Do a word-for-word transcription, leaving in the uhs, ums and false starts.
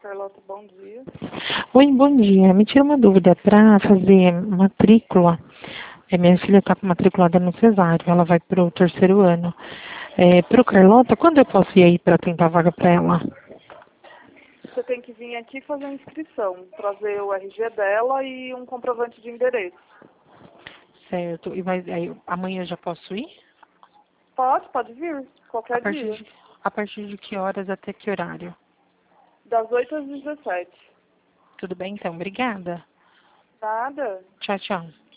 Carlota, bom dia. Oi, bom dia. Me tira uma dúvida. Para fazer matrícula, é, minha filha está matriculada no Cesário, ela vai para o terceiro ano. É, para o Carlota, quando eu posso ir aí para tentar vaga para ela? Você tem que vir aqui fazer a inscrição, trazer o R G dela e um comprovante de endereço. Certo. E vai, aí, amanhã eu já posso ir? Pode, pode vir, A qualquer partir dia. de, a partir de que horas até que horário? Das oito às dezessete. Tudo bem, então? Obrigada. Nada. Tchau, tchau.